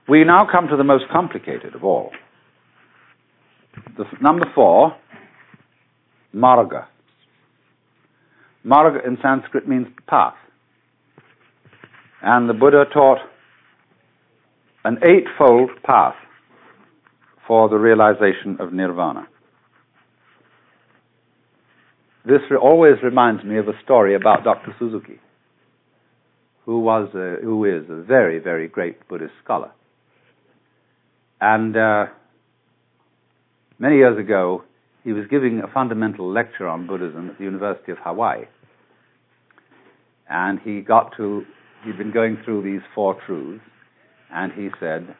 We now come to the most complicated of all. Number 4, marga. Marga in Sanskrit means path. And the Buddha taught an 8-fold path for the realization of nirvana. This always reminds me of a story about Dr. Suzuki, who is a very, very great Buddhist scholar. And many years ago, he was giving a fundamental lecture on Buddhism at the University of Hawaii. And he'd been going through these 4 truths, and he said,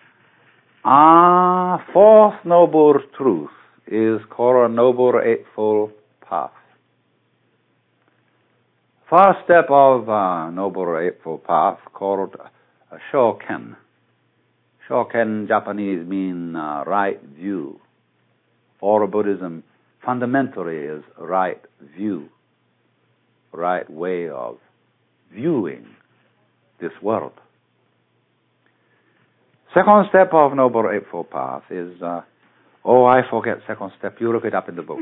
fourth noble truth is called a noble 8-fold path. First step of noble 8-fold path called shoken. Shoken, Japanese, mean right view. All of Buddhism fundamentally is right view, right way of viewing this world. Second step of Noble Eightfold Path is, I forget second step. You look it up in the book.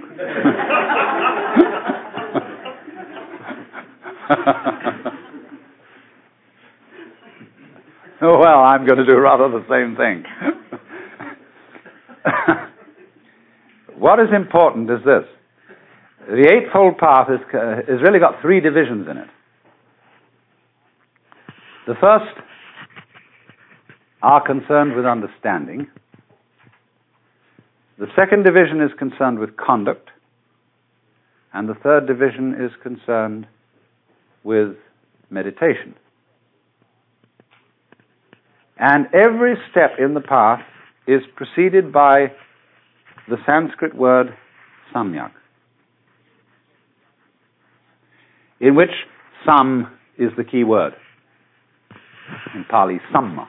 Well, I'm going to do rather the same thing. What is important is this. The Eightfold Path has really got 3 divisions in it. The first are concerned with understanding. The second division is concerned with conduct. And the third division is concerned with meditation. And every step in the path is preceded by the Sanskrit word samyak, in which sam is the key word. In Pali, samma.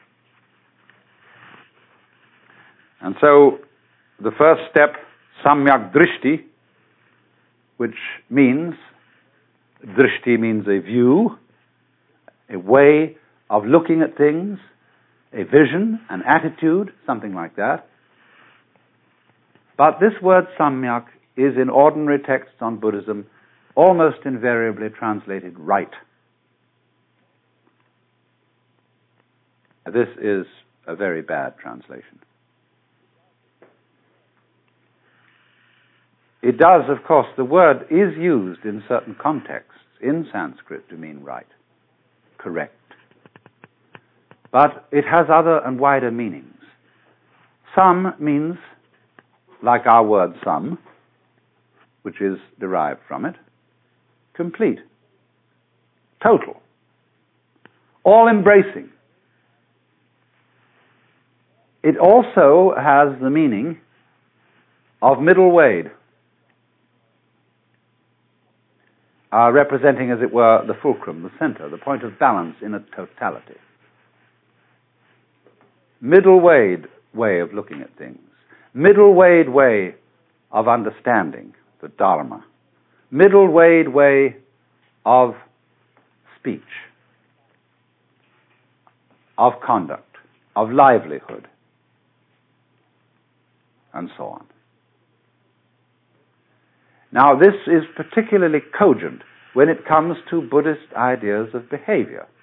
And so the first step, samyak drishti, which means, drishti means a view, a way of looking at things, a vision, an attitude, something like that. But this word samyak is in ordinary texts on Buddhism almost invariably translated right. This is a very bad translation. It does, of course, the word is used in certain contexts in Sanskrit to mean right, correct. But it has other and wider meanings. Sam means, like our word some, which is derived from it, complete, total, all-embracing. It also has the meaning of middle wade, representing, as it were, the fulcrum, the center, the point of balance in a totality. Middle wade way of looking at things. Middle wade way of understanding the Dharma. Middle wade way of speech, of conduct, of livelihood, and so on. Now, this is particularly cogent when it comes to Buddhist ideas of behavior.